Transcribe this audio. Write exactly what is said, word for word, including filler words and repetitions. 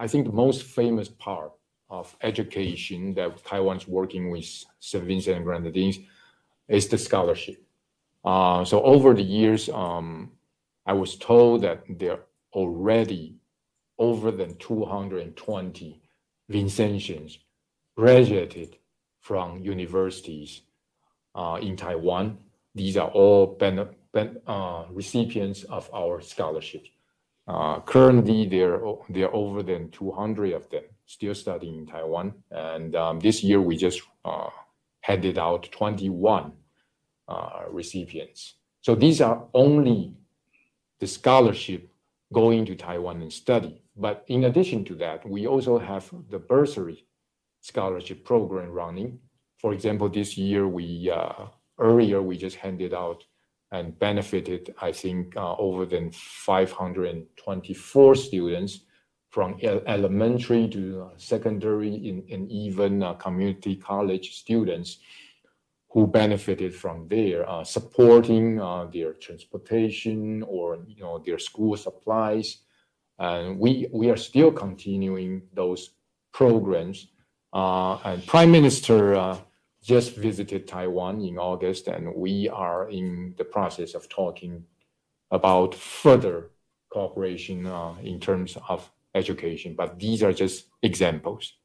I think the most famous part of education that Taiwan's working with Saint Vincent and Grenadines is the scholarship. Uh, so over the years, um, I was told that there are already over than two hundred twenty Vincentians graduated from universities uh, in Taiwan. These are all ben, ben, uh, recipients of our scholarships. Uh, currently, there, there are over than two hundred of them still studying in Taiwan. And um, this year, we just uh, handed out twenty-one uh, recipients. So these are only the scholarship going to Taiwan and study. But in addition to that, we also have the bursary scholarship program running. For example, this year, we uh, earlier, we just handed out and benefited, I think, uh, over than five hundred twenty-four students from el- elementary to uh, secondary in, and even uh, community college students who benefited from there, uh, supporting uh, their transportation or you know their school supplies. And we we are still continuing those programs. Uh, and Prime Minister uh, just visited Taiwan in August, and we are in the process of talking about further cooperation uh, in terms of education. But these are just examples.